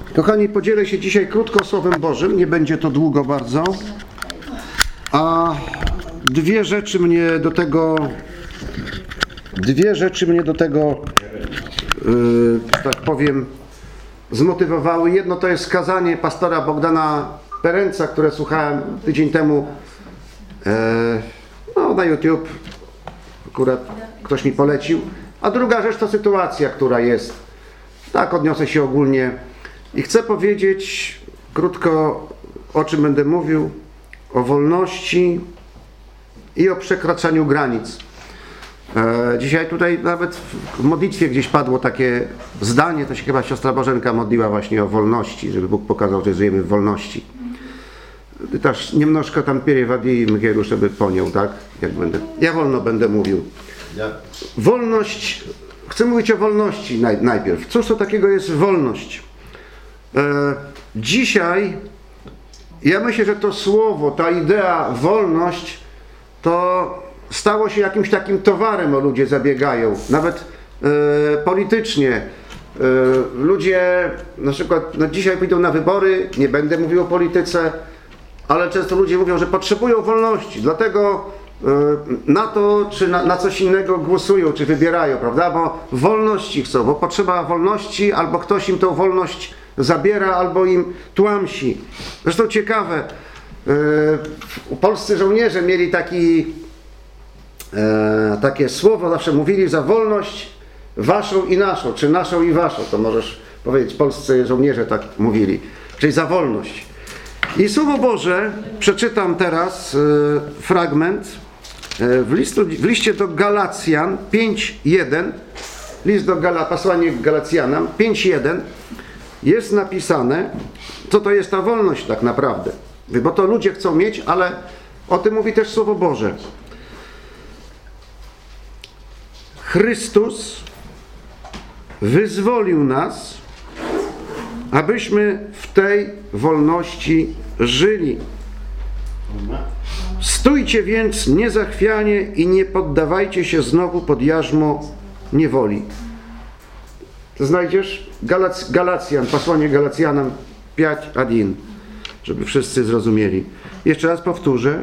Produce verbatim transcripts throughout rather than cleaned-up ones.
Kochani, podzielę się dzisiaj krótko Słowem Bożym, nie będzie to długo bardzo, a dwie rzeczy mnie do tego, dwie rzeczy mnie do tego, yy, tak powiem, zmotywowały. Jedno to jest kazanie pastora Bogdana Perenca, które słuchałem tydzień temu yy, no, na YouTube, akurat ktoś mi polecił, a druga rzecz to sytuacja, która jest. Tak, odniosę się ogólnie. I chcę powiedzieć krótko, o czym będę mówił, o wolności i o przekraczaniu granic. E, dzisiaj tutaj nawet w modlitwie gdzieś padło takie zdanie, to się chyba siostra Bożenka modliła właśnie o wolności, żeby Bóg pokazał, że żyjemy w wolności. Też немножко tam переводи Mgieru, żeby poniął, tak? Jak będę. Ja wolno będę mówił. Wolność, chcę mówić o wolności naj, najpierw. Cóż to takiego jest wolność? E, dzisiaj ja myślę, że to słowo, ta idea wolność to stało się jakimś takim towarem, o ludzie zabiegają, nawet e, politycznie. E, ludzie na przykład no dzisiaj pójdą na wybory, nie będę mówił o polityce, ale często ludzie mówią, że potrzebują wolności, dlatego e, na to czy na, na coś innego głosują, czy wybierają, prawda? Bo wolności chcą, bo potrzeba wolności, albo ktoś im tą wolność zabiera, albo im tłamsi. Zresztą ciekawe, yy, polscy żołnierze mieli taki, yy, takie słowo, zawsze mówili za wolność waszą i naszą, czy naszą i waszą, to możesz powiedzieć, polscy żołnierze tak mówili, czyli za wolność. I Słowo Boże, przeczytam teraz yy, fragment yy, w, listu, w liście do Galacjan pięć jeden, list do Gala, posłanie Galacjanom pięć jeden, jest napisane, co to jest ta wolność tak naprawdę. Bo to ludzie chcą mieć, ale o tym mówi też Słowo Boże. Chrystus wyzwolił nas, abyśmy w tej wolności żyli. Stójcie więc niezachwianie i nie poddawajcie się znowu pod jarzmo niewoli. Znajdziesz Galac, Galacjan, posłanie Galacjanom pięć jeden, żeby wszyscy zrozumieli. Jeszcze raz powtórzę.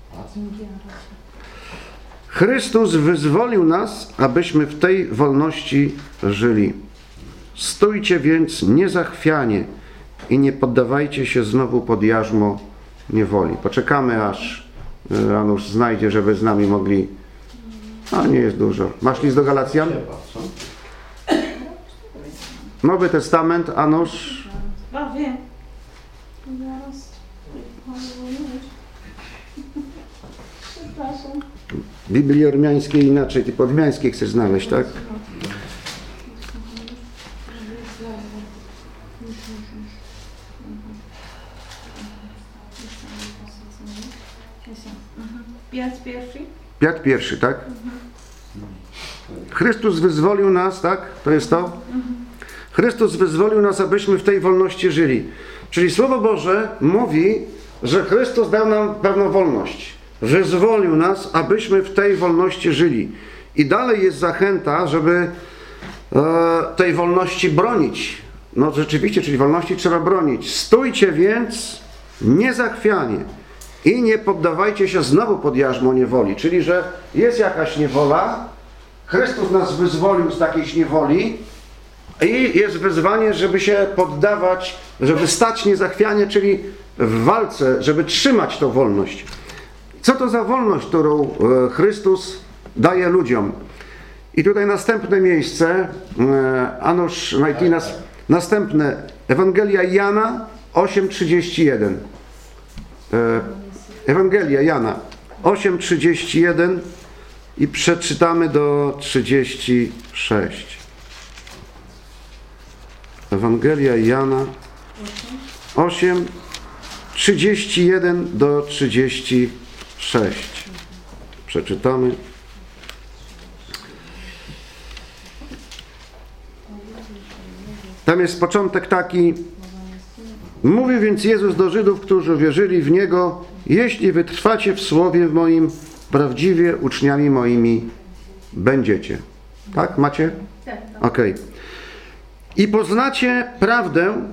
Chrystus wyzwolił nas, abyśmy w tej wolności żyli. Stójcie więc niezachwianie i nie poddawajcie się znowu pod jarzmo niewoli. Poczekamy, aż Janusz znajdzie, żeby z nami mogli... A nie jest dużo. Masz list do Galacjan? Nowy Testament, a nóż... A, wiem. Zaraz. Przepraszam. Biblii ormiańskiej inaczej. Ty po ormiańskiej chcesz znaleźć, tak? Pięć pierwszy? Piąt pierwszy, tak? Chrystus wyzwolił nas, tak? To jest to? Chrystus wyzwolił nas, abyśmy w tej wolności żyli. Czyli Słowo Boże mówi, że Chrystus dał nam pewną wolność. Wyzwolił nas, abyśmy w tej wolności żyli. I dalej jest zachęta, żeby e, tej wolności bronić. No rzeczywiście, czyli wolności trzeba bronić. Stójcie więc niezachwianie i nie poddawajcie się znowu pod jarzmo niewoli. Czyli, że jest jakaś niewola, Chrystus nas wyzwolił z takiej niewoli, i jest wyzwanie, żeby się poddawać, żeby stać niezachwianie, czyli w walce, żeby trzymać tą wolność. Co to za wolność, którą Chrystus daje ludziom? I tutaj następne miejsce, Anusz Najtinas, następne, Ewangelia Jana osiem trzydzieści jeden. Ewangelia Jana osiem trzydzieści jeden i przeczytamy do trzydzieści sześć. Ewangelia Jana osiem, trzydzieści jeden do trzydziestu sześciu. Przeczytamy. Tam jest początek taki. Mówił więc Jezus do Żydów, którzy wierzyli w Niego: jeśli wytrwacie w słowie moim, prawdziwie uczniami moimi będziecie. Tak? Macie? Tak. Okej. Okay. I poznacie prawdę,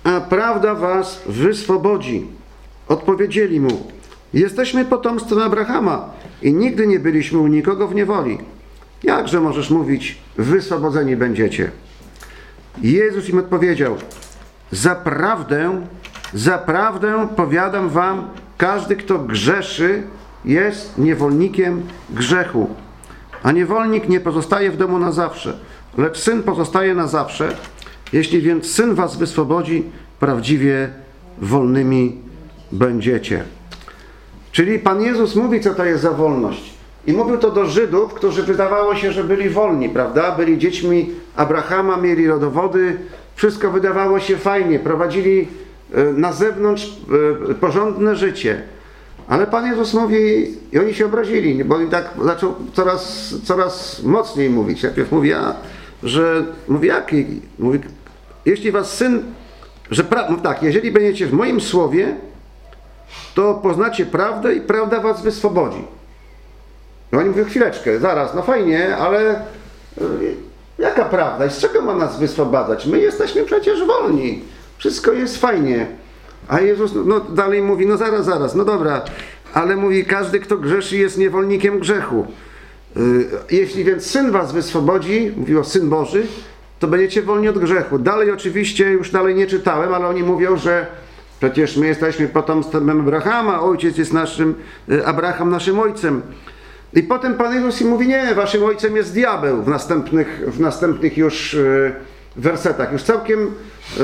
a prawda was wyswobodzi. Odpowiedzieli mu: jesteśmy potomstwem Abrahama i nigdy nie byliśmy u nikogo w niewoli. Jakże możesz mówić, wyswobodzeni będziecie? Jezus im odpowiedział: zaprawdę, zaprawdę powiadam wam, każdy, kto grzeszy, jest niewolnikiem grzechu. A niewolnik nie pozostaje w domu na zawsze, lecz Syn pozostaje na zawsze. Jeśli więc Syn was wyswobodzi, prawdziwie wolnymi będziecie. Czyli Pan Jezus mówi, co to jest za wolność. I mówił to do Żydów, którzy wydawało się, że byli wolni, prawda? Byli dziećmi Abrahama, mieli rodowody, wszystko wydawało się fajnie, prowadzili na zewnątrz porządne życie. Ale Pan Jezus mówi, i oni się obrazili, bo i tak zaczął coraz, coraz mocniej mówić. Najpierw mówi, a, że, mówi, jaki? Mówi, jeśli was Syn, że pra, no tak, jeżeli będziecie w moim słowie, to poznacie prawdę i prawda was wyswobodzi. No oni mówią, chwileczkę, zaraz, no fajnie, ale y, jaka prawda i z czego ma nas wyswobadzać? My jesteśmy przecież wolni, wszystko jest fajnie. A Jezus no, dalej mówi, no zaraz, zaraz, no dobra, ale mówi, każdy, kto grzeszy, jest niewolnikiem grzechu. Y, jeśli więc Syn was wyswobodzi, mówił o Syn Boży, to będziecie wolni od grzechu. Dalej oczywiście, już dalej nie czytałem, ale oni mówią, że przecież my jesteśmy potomstwem Abrahama, ojciec jest naszym, Abraham naszym ojcem. I potem Pan Jezus im mówi, nie, waszym ojcem jest diabeł w następnych, w następnych już y, wersetach. Już całkiem y,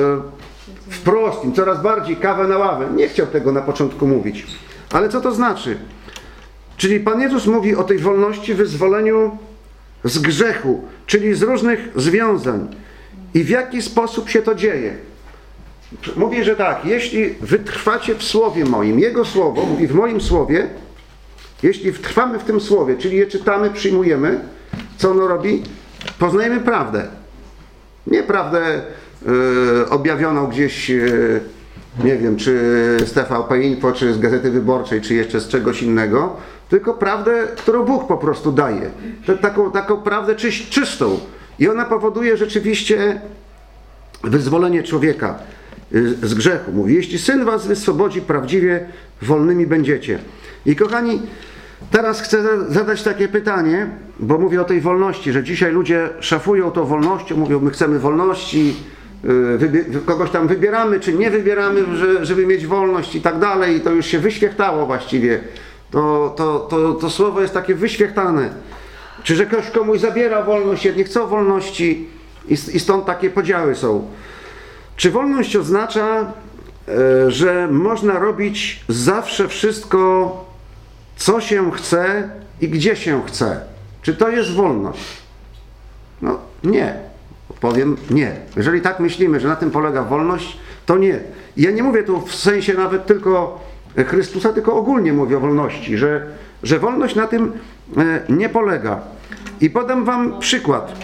wprost, im coraz bardziej kawę na ławę. Nie chciał tego na początku mówić. Ale co to znaczy? Czyli Pan Jezus mówi o tej wolności, wyzwoleniu z grzechu, czyli z różnych związań. I w jaki sposób się to dzieje? Mówi, że tak, jeśli wytrwacie w słowie moim, Jego słowo, mówi w moim słowie, jeśli trwamy w tym słowie, czyli je czytamy, przyjmujemy, co ono robi? Poznajemy prawdę. Nie prawdę y, objawioną gdzieś, y, nie wiem, czy z T V P Info, czy z Gazety Wyborczej, czy jeszcze z czegoś innego, tylko prawdę, którą Bóg po prostu daje. To, taką, taką prawdę czyś, czystą. I ona powoduje rzeczywiście wyzwolenie człowieka y, z grzechu. Mówi, jeśli Syn was wyswobodzi, prawdziwie wolnymi będziecie. I kochani, teraz chcę zadać takie pytanie, bo mówię o tej wolności, że dzisiaj ludzie szafują tą wolnością, mówią, my chcemy wolności, kogoś tam wybieramy, czy nie wybieramy, żeby mieć wolność i tak dalej. I to już się wyświechtało właściwie. To, to, to, to słowo jest takie wyświechtane. Czy że ktoś komuś zabiera wolność, jedni chcą wolności i, i stąd takie podziały są. Czy wolność oznacza, że można robić zawsze wszystko, co się chce i gdzie się chce? Czy to jest wolność? No nie. Powiem nie. Jeżeli tak myślimy, że na tym polega wolność, to nie. I ja nie mówię tu w sensie nawet tylko Chrystusa, tylko ogólnie mówię o wolności, że, że wolność na tym nie polega. I podam wam przykład.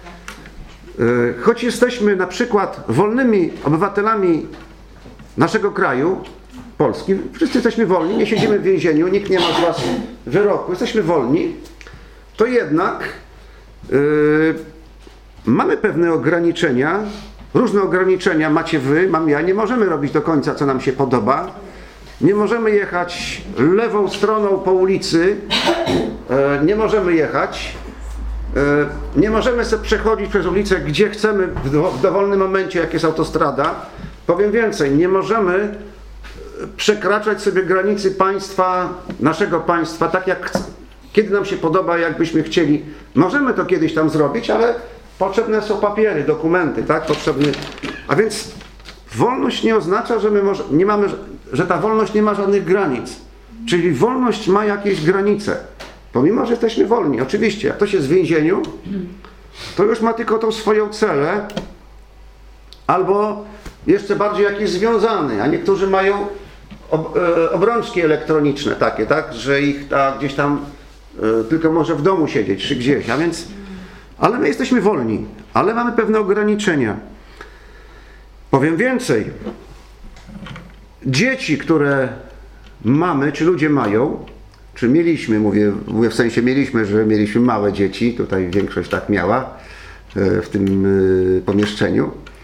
Choć jesteśmy na przykład wolnymi obywatelami naszego kraju, Polski, wszyscy jesteśmy wolni, nie siedzimy w więzieniu, nikt nie ma z was wyroku, jesteśmy wolni, to jednak yy, mamy pewne ograniczenia, różne ograniczenia macie wy, mam ja, nie możemy robić do końca, co nam się podoba, nie możemy jechać lewą stroną po ulicy, yy, nie możemy jechać, yy, nie możemy sobie przechodzić przez ulicę, gdzie chcemy w, do, w dowolnym momencie, jak jest autostrada. Powiem więcej, nie możemy przekraczać sobie granicy państwa, naszego państwa, tak jak kiedy nam się podoba, jakbyśmy chcieli. Możemy to kiedyś tam zrobić, ale potrzebne są papiery, dokumenty, tak? Potrzebny. A więc wolność nie oznacza, że my może, nie mamy, że ta wolność nie ma żadnych granic. Czyli wolność ma jakieś granice. Pomimo, że jesteśmy wolni. Oczywiście, jak ktoś jest w więzieniu, to już ma tylko tą swoją celę, albo jeszcze bardziej jakiś związany, a niektórzy mają ob, e, obrączki elektroniczne takie, tak, że ich ta, gdzieś tam e, tylko może w domu siedzieć, czy gdzieś, a więc, ale my jesteśmy wolni, ale mamy pewne ograniczenia. Powiem więcej, dzieci, które mamy, czy ludzie mają, czy mieliśmy, mówię, mówię w sensie mieliśmy, że mieliśmy małe dzieci, tutaj większość tak miała e, w tym e, pomieszczeniu,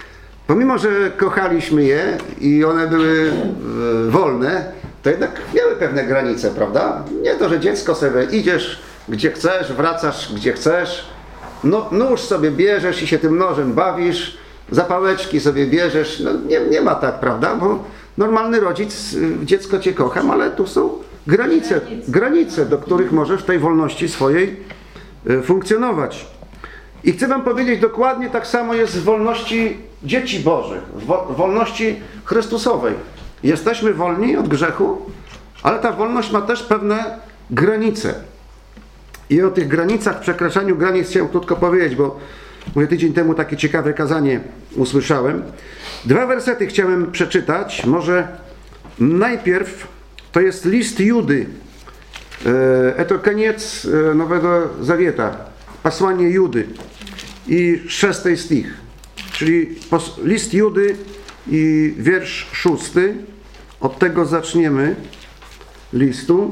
pomimo że kochaliśmy je i one były e, wolne, to jednak miały pewne granice, prawda? Nie to, że dziecko sobie idziesz gdzie chcesz, wracasz gdzie chcesz, no, nóż sobie bierzesz i się tym nożem bawisz, zapałeczki sobie bierzesz, no nie, nie ma tak, prawda? Bo normalny rodzic, dziecko cię kocham, ale tu są granice, granice, do których możesz w tej wolności swojej funkcjonować. I chcę wam powiedzieć, dokładnie tak samo jest w wolności dzieci Bożych, w wolności Chrystusowej. Jesteśmy wolni od grzechu, ale ta wolność ma też pewne granice. I o tych granicach, przekraczaniu granic chciałem krótko powiedzieć, bo mówię, tydzień temu takie ciekawe kazanie usłyszałem. Dwa wersety chciałem przeczytać. Może najpierw to jest list Judy. E, to koniec Nowego Zawieta. Posłanie Judy i szósty stich. Czyli list Judy i wiersz szósty. Od tego zaczniemy listu.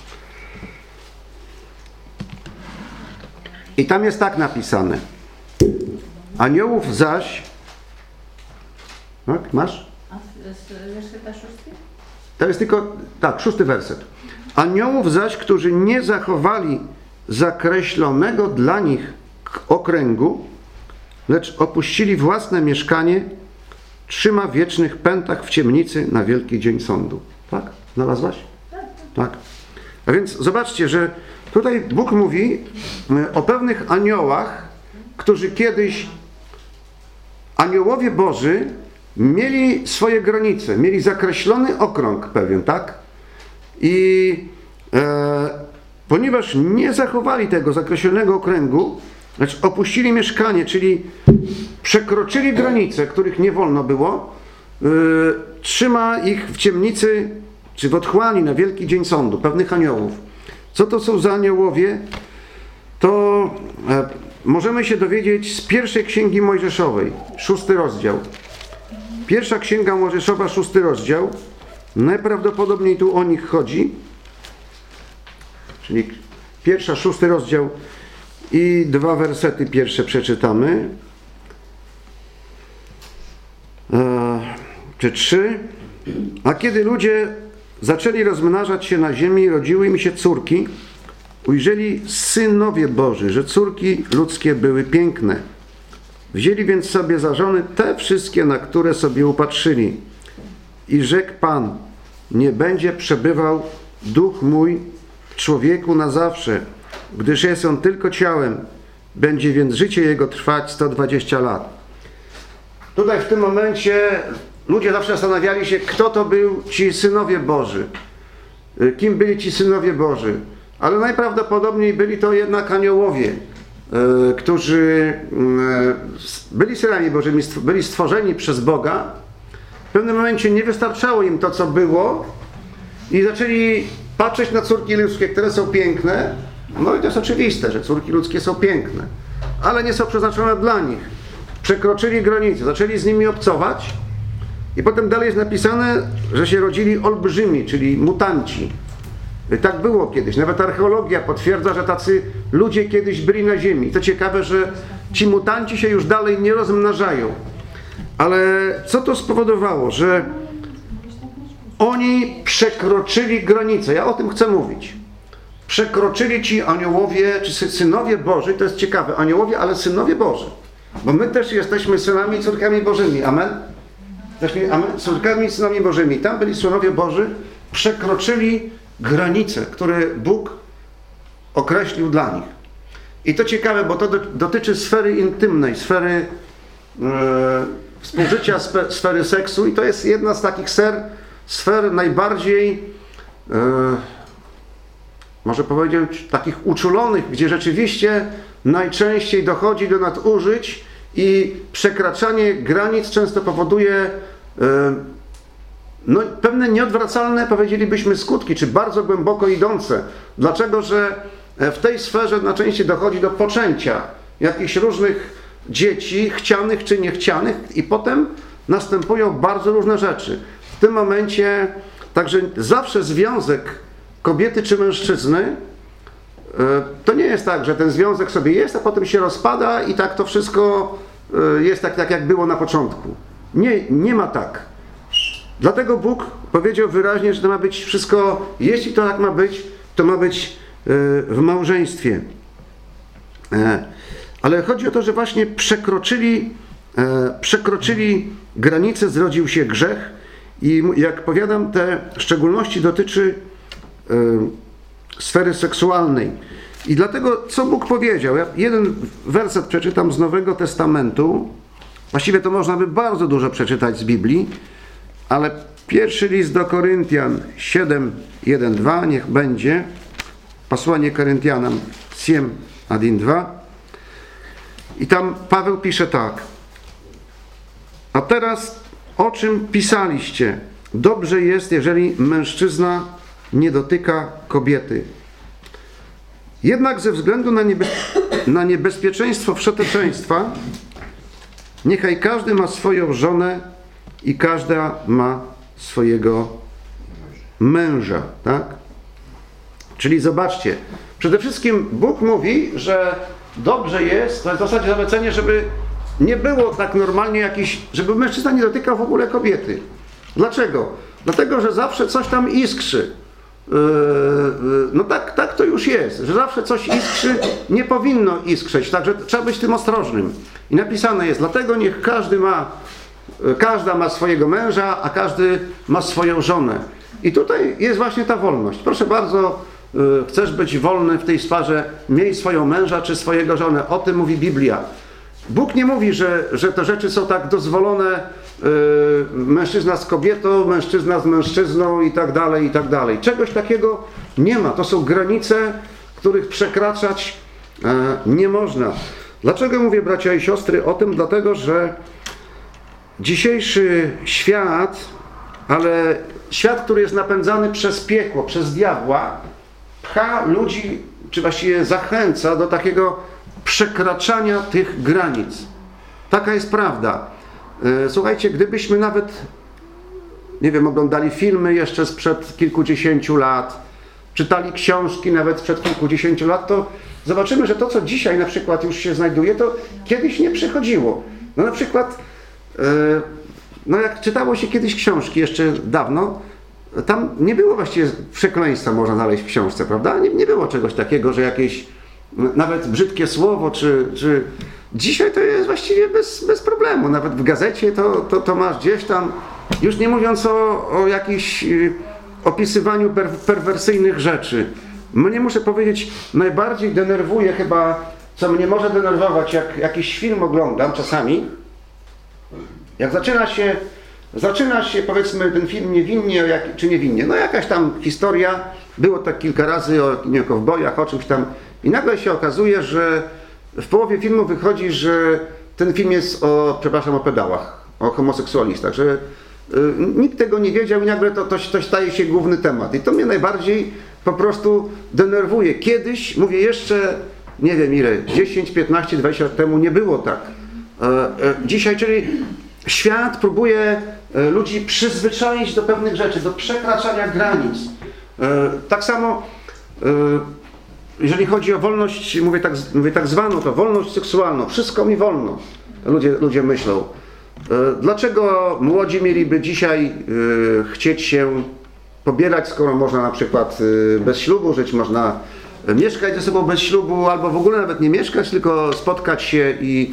I tam jest tak napisane. Aniołów zaś... Tak, masz? A jeszcze ta szósty? To jest tylko... Tak, szósty werset. Aniołów zaś, którzy nie zachowali zakreślonego dla nich okręgu, lecz opuścili własne mieszkanie, trzyma w wiecznych pętach w ciemnicy na wielki dzień sądu. Tak? Znalazłaś? Tak. A więc zobaczcie, że tutaj Bóg mówi o pewnych aniołach, którzy kiedyś, aniołowie Boży, mieli swoje granice, mieli zakreślony okrąg pewien, tak? I e, ponieważ nie zachowali tego zakreślonego okręgu, lecz opuścili mieszkanie, czyli przekroczyli granice, których nie wolno było, e, trzyma ich w ciemnicy, czy w otchłani na wielki dzień sądu, pewnych aniołów. Co to są za aniołowie? To e, możemy się dowiedzieć z pierwszej księgi Mojżeszowej, szósty rozdział. Pierwsza księga Mojżeszowa, szósty rozdział. Najprawdopodobniej tu o nich chodzi. Czyli pierwsza, szósty rozdział i dwa wersety pierwsze przeczytamy. E, czy trzy. A kiedy ludzie zaczęli rozmnażać się na ziemi, rodziły im się córki, ujrzeli synowie Boży, że córki ludzkie były piękne. Wzięli więc sobie za żony te wszystkie, na które sobie upatrzyli. I rzekł Pan, nie będzie przebywał duch mój w człowieku na zawsze, gdyż jest on tylko ciałem. Będzie więc życie jego trwać sto dwadzieścia lat. Tutaj w tym momencie ludzie zawsze zastanawiali się, kto to był ci synowie Boży. Kim byli ci synowie Boży. Ale najprawdopodobniej byli to jednak aniołowie, którzy byli synami Bożymi, byli stworzeni przez Boga. W pewnym momencie nie wystarczało im to, co było i zaczęli patrzeć na córki ludzkie, które są piękne. No i to jest oczywiste, że córki ludzkie są piękne, ale nie są przeznaczone dla nich. Przekroczyli granice, zaczęli z nimi obcować i potem dalej jest napisane, że się rodzili olbrzymi, czyli mutanci. Tak było kiedyś. Nawet archeologia potwierdza, że tacy ludzie kiedyś byli na ziemi. I to ciekawe, że ci mutanci się już dalej nie rozmnażają. Ale co to spowodowało? Że oni przekroczyli granice. Ja o tym chcę mówić. Przekroczyli ci aniołowie, czy synowie Boży. To jest ciekawe. Aniołowie, ale synowie Boży. Bo my też jesteśmy synami i córkami Bożymi. Amen? Jesteśmy amen? Córkami i synami Bożymi. Tam byli synowie Boży. Przekroczyli granice, które Bóg określił dla nich. I to ciekawe, bo to dotyczy sfery intymnej, sfery e, współżycia, sfer, sfery seksu i to jest jedna z takich ser, sfer najbardziej e, może powiedzieć takich uczulonych, gdzie rzeczywiście najczęściej dochodzi do nadużyć i przekraczanie granic często powoduje e, no, pewne nieodwracalne, powiedzielibyśmy, skutki, czy bardzo głęboko idące. Dlaczego? Że w tej sferze najczęściej dochodzi do poczęcia jakichś różnych dzieci, chcianych czy niechcianych i potem następują bardzo różne rzeczy. W tym momencie także zawsze związek kobiety czy mężczyzny to nie jest tak, że ten związek sobie jest, a potem się rozpada i tak to wszystko jest tak, tak jak było na początku. Nie, nie ma tak. Dlatego Bóg powiedział wyraźnie, że to ma być wszystko, jeśli to tak ma być, to ma być w małżeństwie. Ale chodzi o to, że właśnie przekroczyli, przekroczyli granicę, zrodził się grzech i jak powiadam, te szczególności dotyczy sfery seksualnej. I dlatego, co Bóg powiedział? Ja jeden werset przeczytam z Nowego Testamentu. Właściwie to można by bardzo dużo przeczytać z Biblii, ale pierwszy list do Koryntian siedem, jeden, dwa, niech będzie. Posłanie Koryntianom siedem, jeden, dwa. I tam Paweł pisze tak. A teraz o czym pisaliście? Dobrze jest, jeżeli mężczyzna nie dotyka kobiety. Jednak ze względu na, niebe na niebezpieczeństwo wszeteczeństwa, niechaj każdy ma swoją żonę i każda ma swojego męża. Tak? Czyli zobaczcie, przede wszystkim Bóg mówi, że dobrze jest, to jest w zasadzie zalecenie, żeby nie było tak normalnie jakiś, żeby mężczyzna nie dotykał w ogóle kobiety. Dlaczego? Dlatego, że zawsze coś tam iskrzy. No tak, tak to już jest, że zawsze coś iskrzy, nie powinno iskrzeć, także trzeba być tym ostrożnym. I napisane jest, dlatego niech każdy ma, każda ma swojego męża, a każdy ma swoją żonę. I tutaj jest właśnie ta wolność. Proszę bardzo, chcesz być wolny w tej sferze, miej swoją męża czy swojego żonę. O tym mówi Biblia. Bóg nie mówi, że, że te rzeczy są tak dozwolone, yy, mężczyzna z kobietą, mężczyzna z mężczyzną i tak dalej, i tak dalej. Czegoś takiego nie ma. To są granice, których przekraczać yy, nie można. Dlaczego mówię, bracia i siostry, o tym? Dlatego, że dzisiejszy świat, ale świat, który jest napędzany przez piekło, przez diabła, pcha ludzi, czy właściwie zachęca do takiego przekraczania tych granic. Taka jest prawda. Słuchajcie, gdybyśmy nawet, nie wiem, oglądali filmy jeszcze sprzed kilkudziesięciu lat, czytali książki nawet sprzed kilkudziesięciu lat, to zobaczymy, że to, co dzisiaj na przykład już się znajduje, to kiedyś nie przychodziło. No na przykład, no jak czytało się kiedyś książki jeszcze dawno, tam nie było właściwie przekleństwa, można znaleźć w książce, prawda? Nie, nie było czegoś takiego, że jakieś nawet brzydkie słowo, czy, czy... Dzisiaj to jest właściwie bez, bez problemu. Nawet w gazecie to, to, to masz gdzieś tam, już nie mówiąc o, o jakichś opisywaniu per, perwersyjnych rzeczy. Mnie, muszę powiedzieć, najbardziej denerwuje chyba, co mnie może denerwować, jak jakiś film oglądam czasami, jak zaczyna się, zaczyna się powiedzmy ten film niewinnie, jak, czy niewinnie, no jakaś tam historia, było tak kilka razy o, nie, o kowbojach, o czymś tam, i nagle się okazuje, że w połowie filmu wychodzi, że ten film jest o, przepraszam, o pedałach, o homoseksualistach, że y, nikt tego nie wiedział i nagle to, to, to staje się główny temat. I to mnie najbardziej po prostu denerwuje. Kiedyś, mówię jeszcze, nie wiem ile, dziesięć, piętnaście, dwadzieścia lat temu nie było tak. E, e, dzisiaj, czyli świat próbuje e, ludzi przyzwyczaić do pewnych rzeczy, do przekraczania granic. E, tak samo e, jeżeli chodzi o wolność, mówię tak, mówię tak zwaną, to wolność seksualną, wszystko mi wolno, ludzie, ludzie myślą. Dlaczego młodzi mieliby dzisiaj chcieć się pobierać, skoro można na przykład bez ślubu żyć, można mieszkać ze sobą bez ślubu, albo w ogóle nawet nie mieszkać, tylko spotkać się i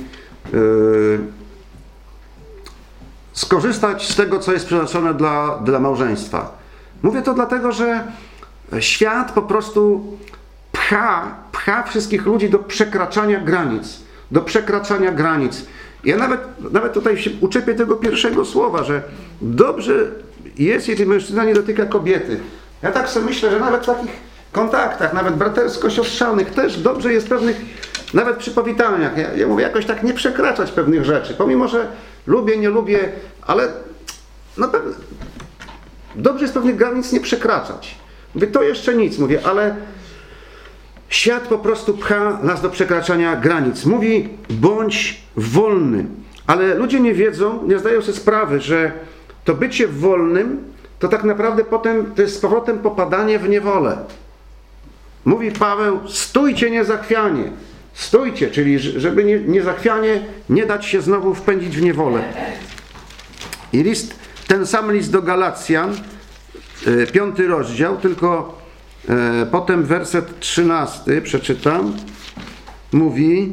skorzystać z tego, co jest przeznaczone dla, dla małżeństwa. Mówię to dlatego, że świat po prostu pcha, pcha wszystkich ludzi do przekraczania granic. Do przekraczania granic. Ja nawet, nawet tutaj się uczepię tego pierwszego słowa, że dobrze jest, jeżeli mężczyzna nie dotyka kobiety. Ja tak sobie myślę, że nawet w takich kontaktach, nawet bratersko-siostrzanych też dobrze jest pewnych, nawet przy powitaniach, ja, ja mówię, jakoś tak nie przekraczać pewnych rzeczy. Pomimo, że lubię, nie lubię, ale no, dobrze jest pewnych granic nie przekraczać. Mówię, to jeszcze nic, mówię, ale świat po prostu pcha nas do przekraczania granic. Mówi, bądź wolny. Ale ludzie nie wiedzą, nie zdają sobie sprawy, że to bycie wolnym, to tak naprawdę potem to jest z powrotem popadanie w niewolę. Mówi Paweł, stójcie niezachwianie. Stójcie, czyli żeby nie, niezachwianie nie dać się znowu wpędzić w niewolę. I list, ten sam list do Galacjan, piąty rozdział, tylko e, potem werset trzynasty, przeczytam, mówi: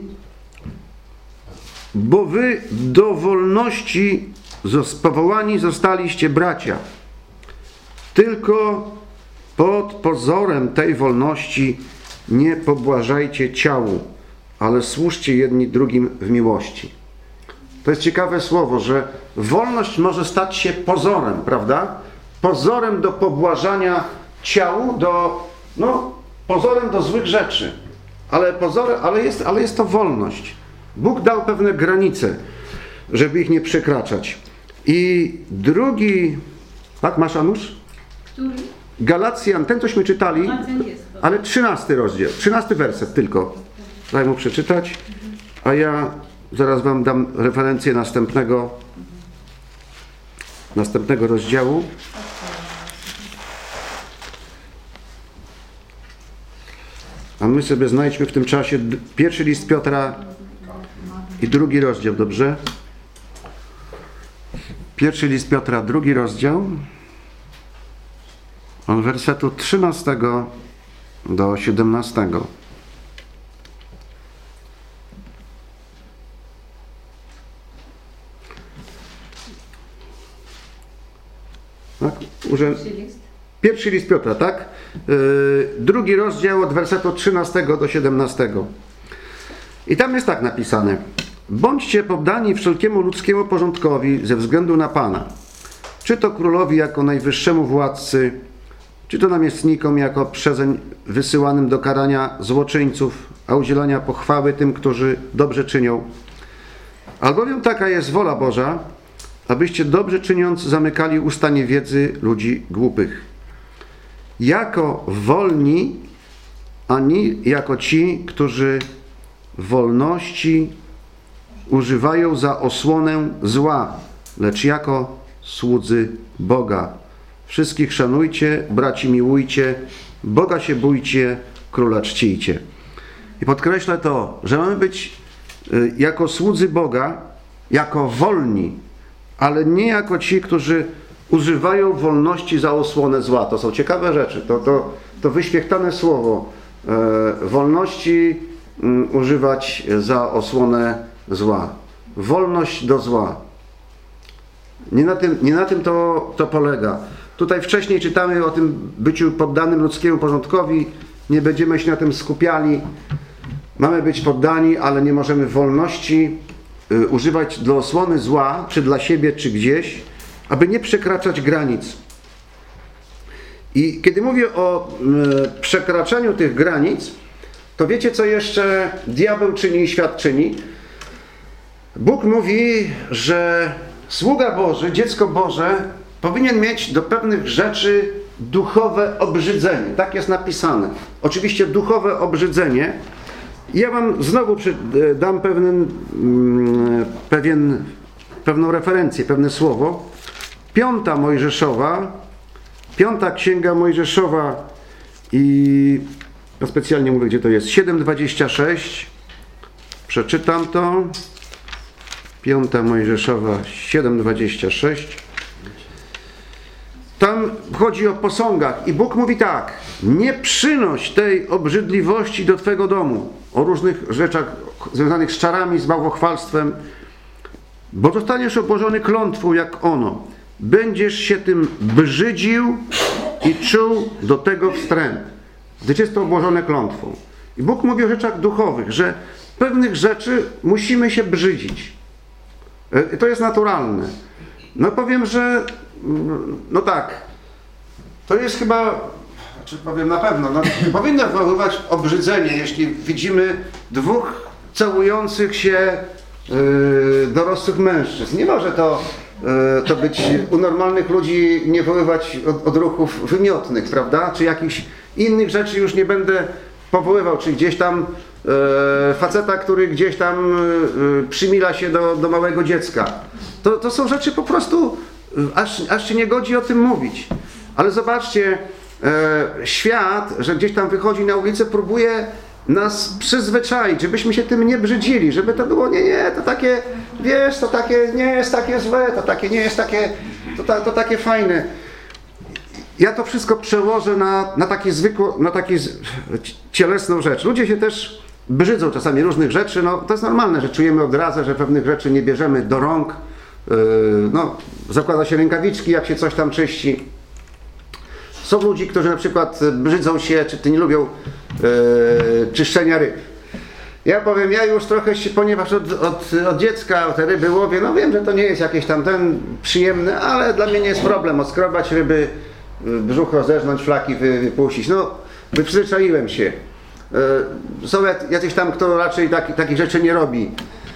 bo wy do wolności powołani zostaliście, bracia, tylko pod pozorem tej wolności nie pobłażajcie ciału, ale służcie jedni drugim w miłości. To jest ciekawe słowo, że wolność może stać się pozorem, prawda? Pozorem do pobłażania ciału, do, no, pozorem do złych rzeczy. Ale, pozorem, ale, jest, ale jest to wolność. Bóg dał pewne granice, żeby ich nie przekraczać. I drugi, tak, masz, Anusz? Który? Galacjan, ten cośmy czytali, A, ten jest, bo- ale trzynasty rozdział, trzynasty werset tylko. Daj mu przeczytać, a ja zaraz wam dam referencję następnego, następnego rozdziału. A my sobie znajdźmy w tym czasie d- pierwszy list Piotra i drugi rozdział, dobrze? Pierwszy list Piotra, drugi rozdział, od wersetu trzynastego do siedemnastego. Tak? Urzę... Pierwszy list. Pierwszy list Piotra, tak? Yy, drugi rozdział od wersetu trzynastego do siedemnastego. I tam jest tak napisane: bądźcie poddani wszelkiemu ludzkiemu porządkowi ze względu na Pana, czy to królowi jako najwyższemu władcy, czy to namiestnikom jako przezeń wysyłanym do karania złoczyńców, a udzielania pochwały tym, którzy dobrze czynią. Albowiem taka jest wola Boża, abyście dobrze czyniąc zamykali usta niewiedzy ludzi głupich. Jako wolni, ani jako ci, którzy wolności używają za osłonę zła, lecz jako słudzy Boga. Wszystkich szanujcie, braci miłujcie, Boga się bójcie, króla czcijcie. I podkreślę to, że mamy być y, jako słudzy Boga, jako wolni, ale nie jako ci, którzy używają wolności za osłonę zła. To są ciekawe rzeczy. To, to, to wyświechtane słowo. E, wolności m, używać za osłonę zła. Wolność do zła. Nie na tym, nie na tym to, to polega. Tutaj wcześniej czytamy o tym byciu poddanym ludzkiemu porządkowi. Nie będziemy się na tym skupiali. Mamy być poddani, ale nie możemy wolności y, używać do osłony zła, czy dla siebie, czy gdzieś, aby nie przekraczać granic. I kiedy mówię o y, przekraczaniu tych granic, to wiecie, co jeszcze diabeł czyni i świat czyni? Bóg mówi, że sługa Boży, dziecko Boże powinien mieć do pewnych rzeczy duchowe obrzydzenie. Tak jest napisane. Oczywiście duchowe obrzydzenie. Ja wam znowu przy, dam pewien, pewien, pewną referencję, pewne słowo. Piąta Mojżeszowa, piąta księga Mojżeszowa i ja specjalnie mówię, gdzie to jest, siedem dwadzieścia sześć. Przeczytam to. Piąta Mojżeszowa, siedem dwadzieścia sześć. Tam chodzi o posągach i Bóg mówi tak: nie przynoś tej obrzydliwości do Twego domu, o różnych rzeczach związanych z czarami, z bałwochwalstwem, bo zostaniesz obłożony klątwą jak ono. Będziesz się tym brzydził i czuł do tego wstręt, gdyż jest to obłożone klątwą. I Bóg mówi o rzeczach duchowych, że pewnych rzeczy musimy się brzydzić. To jest naturalne. No powiem, że no tak, to jest chyba, czy powiem na pewno, no, powinno wywoływać obrzydzenie, jeśli widzimy dwóch całujących się yy, dorosłych mężczyzn. Nie może to, yy, to być u normalnych ludzi, nie wywoływać od, odruchów wymiotnych, prawda? Czy jakichś innych rzeczy już nie będę powoływał, czy gdzieś tam yy, faceta, który gdzieś tam yy, przymila się do, do małego dziecka. To, to są rzeczy po prostu, aż, aż się nie godzi o tym mówić. Ale zobaczcie, e, świat, że gdzieś tam wychodzi na ulicę, próbuje nas przyzwyczaić, żebyśmy się tym nie brzydzili, żeby to było, nie, nie, to takie wiesz, to takie nie jest takie złe, to takie nie jest takie, to, to, to takie fajne. Ja to wszystko przełożę na, na takie zwykłe, na takie cielesną rzecz. Ludzie się też brzydzą czasami różnych rzeczy, no to jest normalne, że czujemy odrazę, że pewnych rzeczy nie bierzemy do rąk. Yy, no, zakłada się rękawiczki, jak się coś tam czyści. Są ludzi, którzy na przykład brzydzą się, czy nie lubią yy, czyszczenia ryb. Ja powiem, ja już trochę się, ponieważ od, od, od dziecka te ryby łowię, no wiem, że to nie jest jakieś tam ten przyjemne, ale dla mnie nie jest problem oskrobać ryby, brzuch rozeżnąć, flaki wy, wypuścić. No, przyzwyczaiłem się. Yy, są jacyś tam, kto raczej taki, takich rzeczy nie robi.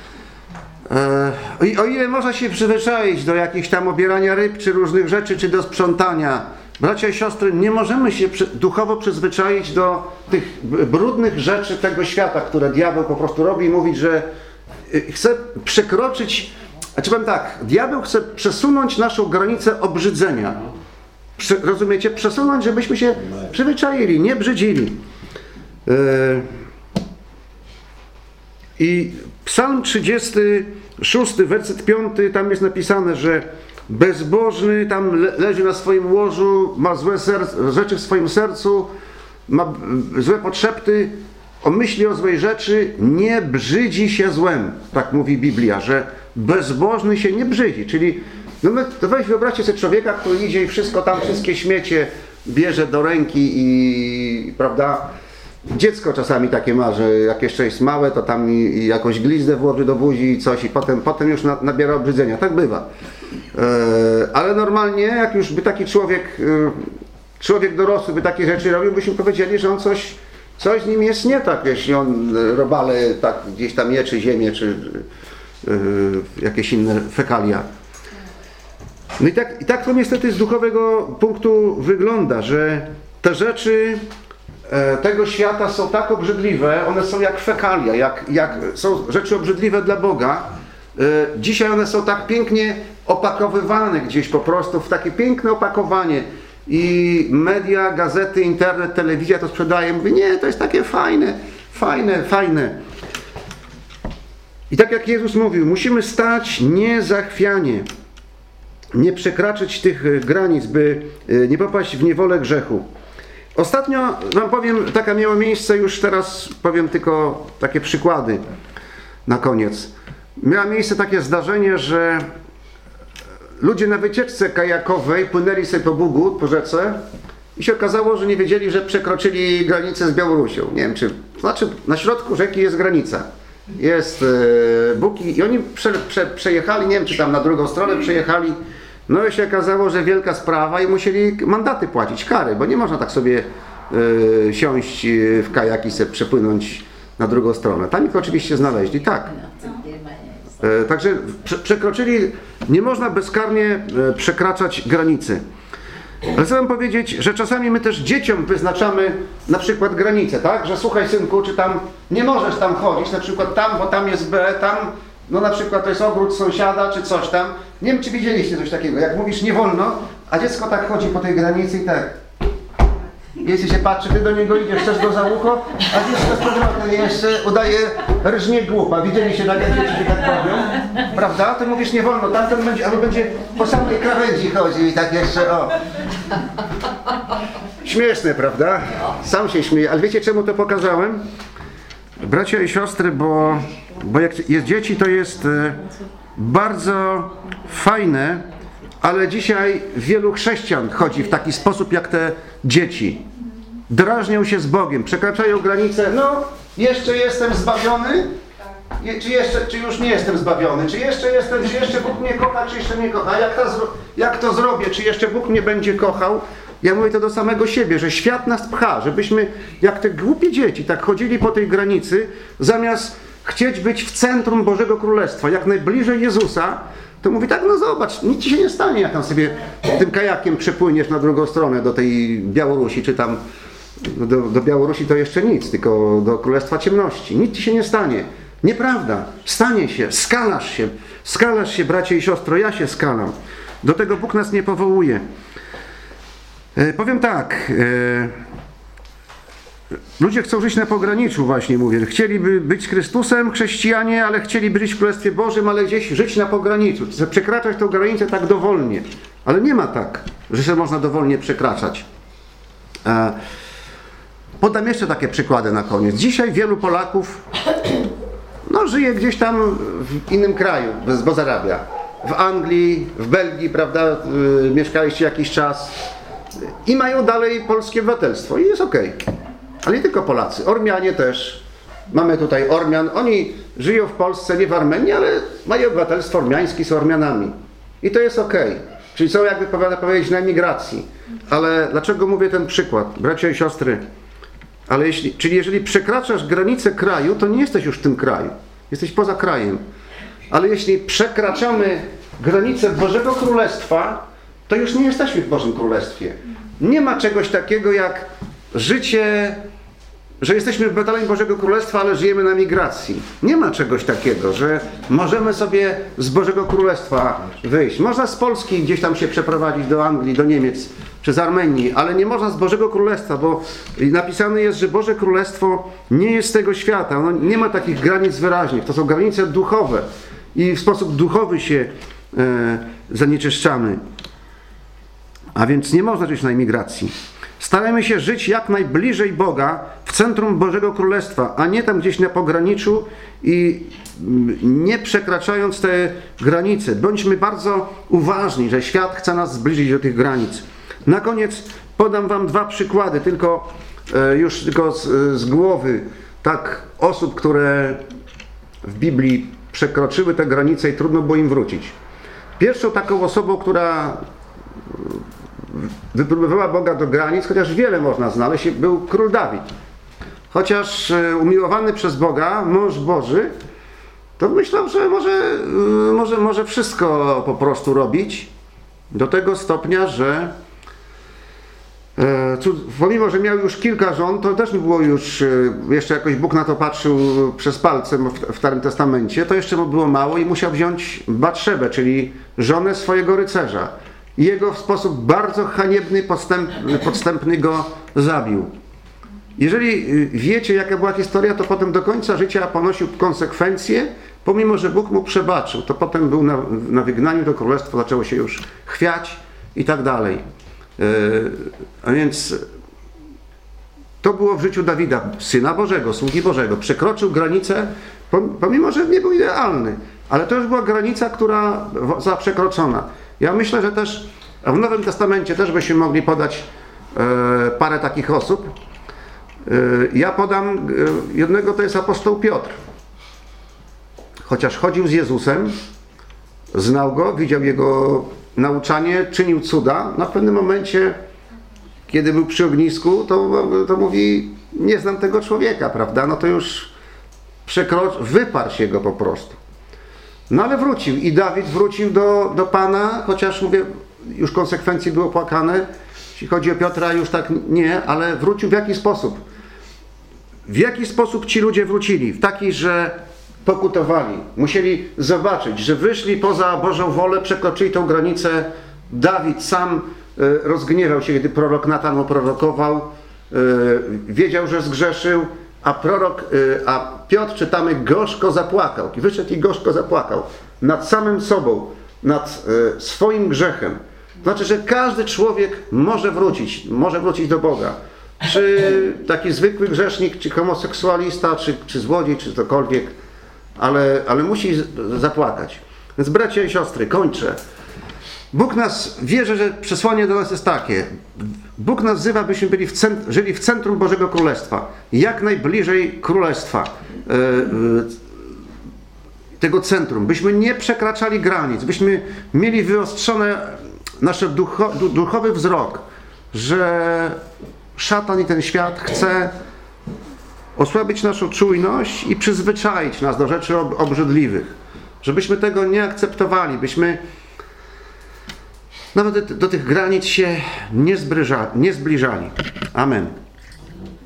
Yy, o ile można się przyzwyczaić do jakichś tam obierania ryb, czy różnych rzeczy, czy do sprzątania, bracia i siostry, nie możemy się przy, duchowo przyzwyczaić do tych brudnych rzeczy tego świata, które diabeł po prostu robi i mówić, że chce przekroczyć, znaczy powiem tak, diabeł chce przesunąć naszą granicę obrzydzenia. Prze, rozumiecie? Przesunąć, żebyśmy się przyzwyczaili, nie brzydzili. Yy. I Psalm trzydziesty szósty, werset piąty, tam jest napisane, że bezbożny tam le leży na swoim łożu, ma złe rzeczy w swoim sercu, ma złe potrzepty, o myśli o złej rzeczy, nie brzydzi się złem. Tak mówi Biblia, że bezbożny się nie brzydzi. Czyli, no my, to weź wyobraźcie sobie człowieka, który idzie i wszystko tam, wszystkie śmiecie bierze do ręki i, prawda, dziecko czasami takie ma, że jak jeszcze jest małe, to tam i, i jakąś glizdę włoży do buzi i coś i potem, potem już na, nabiera obrzydzenia. Tak bywa. E, ale normalnie, jak już by taki człowiek, e, człowiek dorosły by takie rzeczy robił, byśmy powiedzieli, że on coś, coś z nim jest nie tak, jeśli on robale tak gdzieś tam je, czy ziemię, czy e, jakieś inne fekalia. No i tak, i tak to niestety z duchowego punktu wygląda, że te rzeczy tego świata są tak obrzydliwe, one są jak fekalia, jak, jak są rzeczy obrzydliwe dla Boga. Dzisiaj one są tak pięknie opakowywane gdzieś po prostu, w takie piękne opakowanie i media, gazety, internet, telewizja to sprzedaje, mówi, nie, to jest takie fajne, fajne, fajne. I tak jak Jezus mówił, musimy stać niezachwianie, nie przekraczać tych granic, by nie popaść w niewolę grzechu. Ostatnio wam powiem, taka miała miejsce, już teraz powiem tylko takie przykłady na koniec. Miało miejsce takie zdarzenie, że ludzie na wycieczce kajakowej płynęli sobie po Bugu, po rzece i się okazało, że nie wiedzieli, że przekroczyli granicę z Białorusią. Nie wiem, czy, znaczy na środku rzeki jest granica. Jest e, Bóg i oni prze, prze, przejechali, nie wiem, czy tam na drugą stronę przejechali. No i się okazało, że wielka sprawa i musieli mandaty płacić, kary, bo nie można tak sobie y, siąść w kajak i sobie przepłynąć na drugą stronę. Tam ich oczywiście znaleźli, tak. Y, także prze, przekroczyli, nie można bezkarnie y, przekraczać granicy. Ale chcę wam powiedzieć, że czasami my też dzieciom wyznaczamy na przykład granice, tak? Że słuchaj synku, czy tam nie możesz tam chodzić, na przykład tam, bo tam jest B, tam no na przykład to jest ogród sąsiada, czy coś tam. Nie wiem, czy widzieliście coś takiego. Jak mówisz nie wolno, a dziecko tak chodzi po tej granicy i tak. Jeśli się patrzy, ty do niego idziesz, chcesz go za ucho, a dziecko z powrotem jeszcze udaje rżnie głupa. Widzieliście takie dzieci, że tak robią? Prawda? Ty mówisz nie wolno, tamten będzie, albo będzie po samej krawędzi chodził i tak jeszcze o. Śmieszne, prawda? Sam się śmieję, ale wiecie czemu to pokazałem? Bracia i siostry, bo, bo jak jest dzieci, to jest bardzo fajne, ale dzisiaj wielu chrześcijan chodzi w taki sposób jak te dzieci. Drażnią się z Bogiem, przekraczają granice, no jeszcze jestem zbawiony, czy, jeszcze, czy już nie jestem zbawiony, czy jeszcze jestem, czy jeszcze Bóg mnie kocha, czy jeszcze nie kocha, jak to, jak to zrobię, czy jeszcze Bóg mnie będzie kochał. Ja mówię to do samego siebie, że świat nas pcha, żebyśmy jak te głupie dzieci tak chodzili po tej granicy, zamiast chcieć być w centrum Bożego Królestwa, jak najbliżej Jezusa, to mówi tak, no zobacz, nic ci się nie stanie, jak tam sobie tym kajakiem przepłyniesz na drugą stronę do tej Białorusi, czy tam do, do Białorusi to jeszcze nic, tylko do Królestwa Ciemności. Nic ci się nie stanie. Nieprawda. Stanie się, skalasz się, skalasz się, bracie i siostro, ja się skalam. Do tego Bóg nas nie powołuje. E, powiem tak, e, ludzie chcą żyć na pograniczu, właśnie mówię. Chcieliby być z Chrystusem, chrześcijanie, ale chcieliby żyć w Królestwie Bożym, ale gdzieś żyć na pograniczu. Przekraczać tę granicę tak dowolnie. Ale nie ma tak, że się można dowolnie przekraczać. E, podam jeszcze takie przykłady na koniec. Dzisiaj wielu Polaków no, żyje gdzieś tam w innym kraju, bo zarabia. W Anglii, w Belgii, prawda, yy, mieszkaliście jakiś czas i mają dalej polskie obywatelstwo i jest okej. Ale nie tylko Polacy, Ormianie też. Mamy tutaj Ormian, oni żyją w Polsce, nie w Armenii, ale mają obywatelstwo ormiańskie, są Ormianami. I to jest okej. Czyli są, jakby powiedzieć, na emigracji. Ale dlaczego mówię ten przykład? Bracia i siostry, ale jeśli, czyli jeżeli przekraczasz granicę kraju, to nie jesteś już w tym kraju. Jesteś poza krajem. Ale jeśli przekraczamy granicę Bożego Królestwa, to już nie jesteśmy w Bożym Królestwie. Nie ma czegoś takiego jak życie, że jesteśmy obywatelami Bożego Królestwa, ale żyjemy na migracji. Nie ma czegoś takiego, że możemy sobie z Bożego Królestwa wyjść. Można z Polski gdzieś tam się przeprowadzić do Anglii, do Niemiec czy z Armenii, ale nie można z Bożego Królestwa, bo napisane jest, że Boże Królestwo nie jest z tego świata. Ono nie ma takich granic wyraźnych. To są granice duchowe i w sposób duchowy się e, zanieczyszczamy. A więc nie można żyć na imigracji. Starajmy się żyć jak najbliżej Boga, w centrum Bożego Królestwa, a nie tam gdzieś na pograniczu i nie przekraczając te granice. Bądźmy bardzo uważni, że świat chce nas zbliżyć do tych granic. Na koniec podam wam dwa przykłady, tylko e, już tylko z, z głowy, tak, osób, które w Biblii przekroczyły te granice i trudno było im wrócić. Pierwszą taką osobą, która wypróbowała Boga do granic, chociaż wiele można znaleźć, był król Dawid. Chociaż umiłowany przez Boga, mąż Boży, to myślał, że może, może, może wszystko po prostu robić do tego stopnia, że e, pomimo, że miał już kilka żon, to też było już, jeszcze jakoś Bóg na to patrzył przez palce w, w Starym Testamencie, to jeszcze mu było mało i musiał wziąć Batszebę, czyli żonę swojego rycerza. I jego w sposób bardzo haniebny, podstępny, podstępny go zabił. Jeżeli wiecie, jaka była historia, to potem do końca życia ponosił konsekwencje, pomimo że Bóg mu przebaczył. To potem był na, na wygnaniu, to królestwo zaczęło się już chwiać i tak dalej. Yy, a więc to było w życiu Dawida, Syna Bożego, Sługi Bożego. Przekroczył granicę, pomimo że nie był idealny, ale to już była granica, która została przekroczona. Ja myślę, że też w Nowym Testamencie też byśmy mogli podać e, parę takich osób. E, ja podam e, jednego, to jest apostoł Piotr. Chociaż chodził z Jezusem, znał go, widział jego nauczanie, czynił cuda. Na pewnym momencie, kiedy był przy ognisku, to, to mówi, nie znam tego człowieka, prawda? No to już przekroczył, wyparł się go po prostu. No ale wrócił i Dawid wrócił do, do Pana, chociaż mówię, już konsekwencje były opłakane. Jeśli chodzi o Piotra, już tak nie, ale wrócił w jaki sposób? W jaki sposób ci ludzie wrócili? W taki, że pokutowali. Musieli zobaczyć, że wyszli poza Bożą wolę, przekroczyli tą granicę. Dawid sam y, rozgniewał się, kiedy prorok Natan mu prorokował. Y, wiedział, że zgrzeszył. A prorok, a Piotr, czytamy, gorzko zapłakał. I wyszedł i gorzko zapłakał. Nad samym sobą, nad swoim grzechem. Znaczy, że każdy człowiek może wrócić, może wrócić do Boga. Czy taki zwykły grzesznik, czy homoseksualista, czy, czy złodziej, czy cokolwiek, ale, ale musi zapłakać. Więc bracia i siostry, kończę. Bóg nas, wierzę, że przesłanie do nas jest takie. Bóg nas wzywa, byśmy byli w cent, żyli w centrum Bożego Królestwa. Jak najbliżej Królestwa. Yy, yy, tego centrum. Byśmy nie przekraczali granic. Byśmy mieli wyostrzone nasz ducho, duchowy wzrok, że szatan i ten świat chce osłabić naszą czujność i przyzwyczaić nas do rzeczy ob, obrzydliwych. Żebyśmy tego nie akceptowali. Byśmy nawet do tych granic się nie zbliżali. Nie zbliżali. Amen.